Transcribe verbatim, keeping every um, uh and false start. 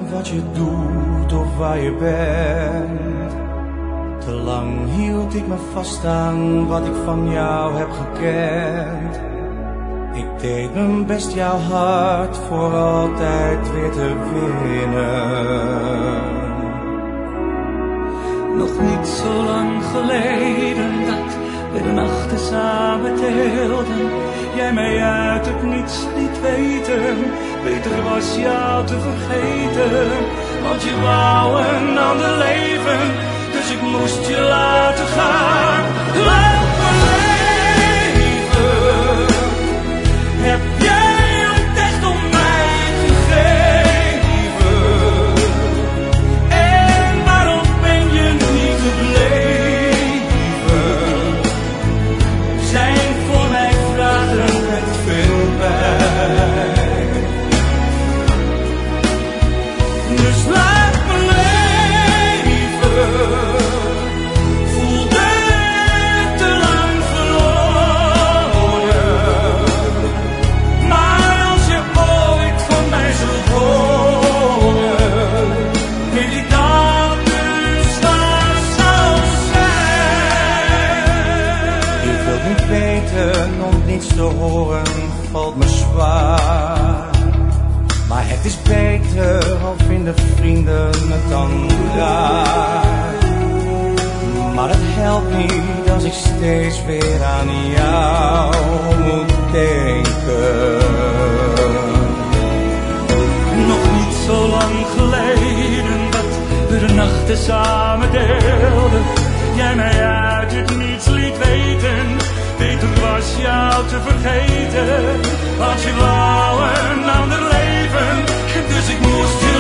wat je doet of waar je bent. Te lang hield ik me vast aan wat ik van jou heb gekend. Ik deed mijn best jouw hart voor altijd weer te winnen. Nog niet zo lang geleden dat we de nachten samen deelden. Jij mij uit het niets liet weten. Beter was jou te vergeten, want je wou een ander leven. Dus ik moest je laten gaan. Laat me leven. Heb jij het echt om mij gegeven? En waarom ben je niet gebleven? Zijn voor mij vragen met veel pijn. Dus laat me leven. Voelde te lang verloren. Maar als je ooit van mij zult horen, weet ik dat dus waar zou zijn. Ik wil niet weten, om niets te horen valt me zwaar. Maar het is beter, al vinden vrienden het dan raar. Maar het helpt niet als ik steeds weer aan jou moet denken. Nog niet zo lang geleden dat we de nachten samen deelden. Jij mij uit het niets liet weten. Beter was jou te vergeten, want je wou een ander leven. Dus ik moest je